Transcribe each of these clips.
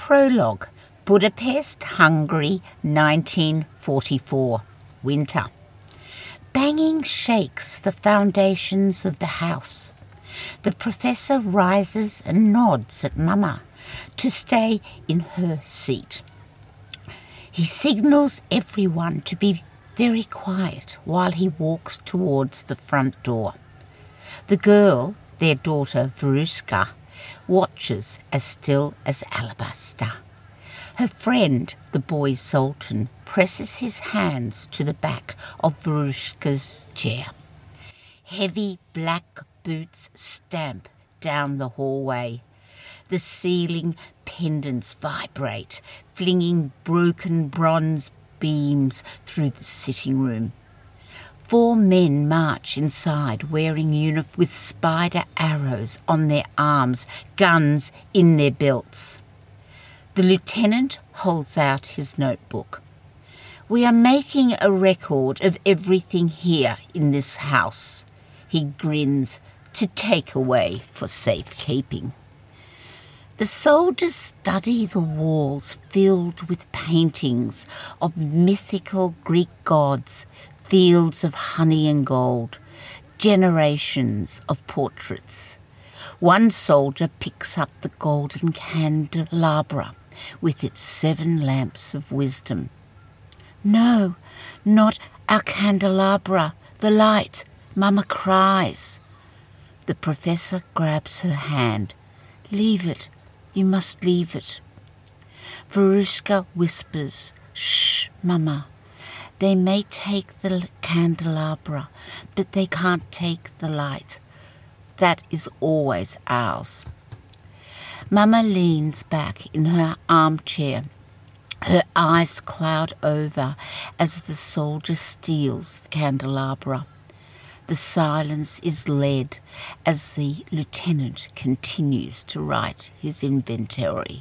Prologue, Budapest, Hungary, 1944, winter. Banging shakes the foundations of the house. The professor rises and nods at Mama to stay in her seat. He signals everyone to be very quiet while he walks towards the front door. The girl, their daughter Verushka, watches as still as alabaster. Her friend, the boy Zoltan, presses his hands to the back of Verushka's chair. Heavy black boots stamp down the hallway. The ceiling pendants vibrate, flinging broken bronze beams through the sitting room. 4 men march inside wearing uniforms with spider arrows on their arms, guns in their belts. The lieutenant holds out his notebook. "We are making a record of everything here in this house," he grins, "to take away for safekeeping." The soldiers study the walls filled with paintings of mythical Greek gods, fields of honey and gold, generations of portraits. One soldier picks up the golden candelabra with its 7 lamps of wisdom. "No, not our candelabra, the light," Mama cries. The professor grabs her hand. "Leave it, you must leave it." Verushka whispers, "Shh, Mama. They may take the candelabra, but they can't take the light. That is always ours." Mama leans back in her armchair. Her eyes cloud over as the soldier steals the candelabra. The silence is lead as the lieutenant continues to write his inventory.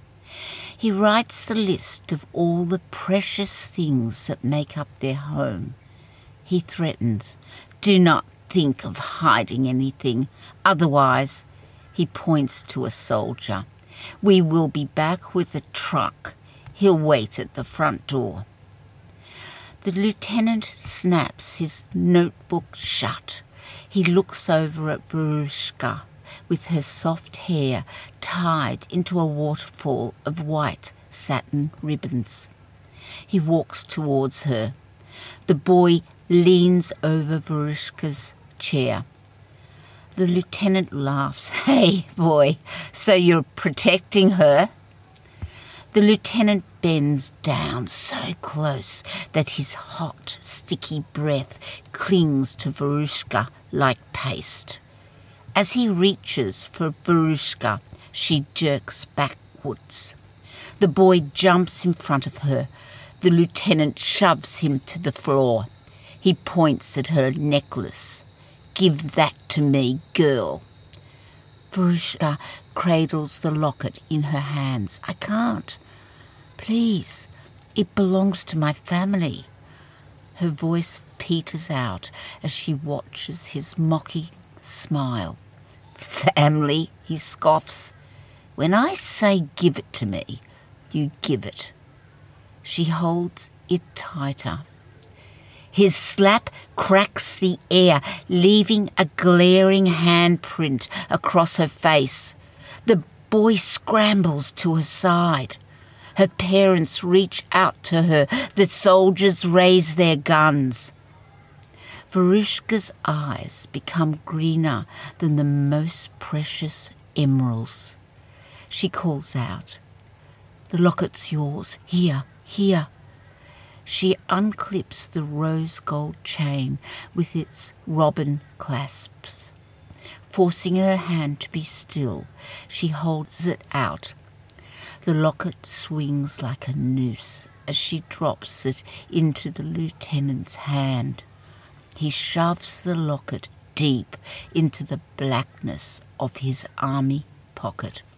He writes the list of all the precious things that make up their home. He threatens, "Do not think of hiding anything, otherwise," he points to a soldier, "we will be back with a truck. He'll wait at the front door." The lieutenant snaps his notebook shut. He looks over at Verushka with her soft hair tied into a waterfall of white satin ribbons. He walks towards her. The boy leans over Verushka's chair. The lieutenant laughs. "Hey, boy, so you're protecting her?" The lieutenant bends down so close that his hot, sticky breath clings to Verushka like paste. As he reaches for Verushka, she jerks backwards. The boy jumps in front of her. The lieutenant shoves him to the floor. He points at her necklace. "Give that to me, girl." Verushka cradles the locket in her hands. "I can't. Please, it belongs to my family." Her voice peters out as she watches his mocking smile. "Family," he scoffs. "When I say give it to me, you give it." She holds it tighter. His slap cracks the air, leaving a glaring handprint across her face. The boy scrambles to her side. Her parents reach out to her. The soldiers raise their guns. Verushka's eyes become greener than the most precious emeralds. She calls out, "The locket's yours. Here, here." She unclips the rose gold chain with its robin clasps. Forcing her hand to be still, she holds it out. The locket swings like a noose as she drops it into the lieutenant's hand. He shoves the locket deep into the blackness of his army pocket.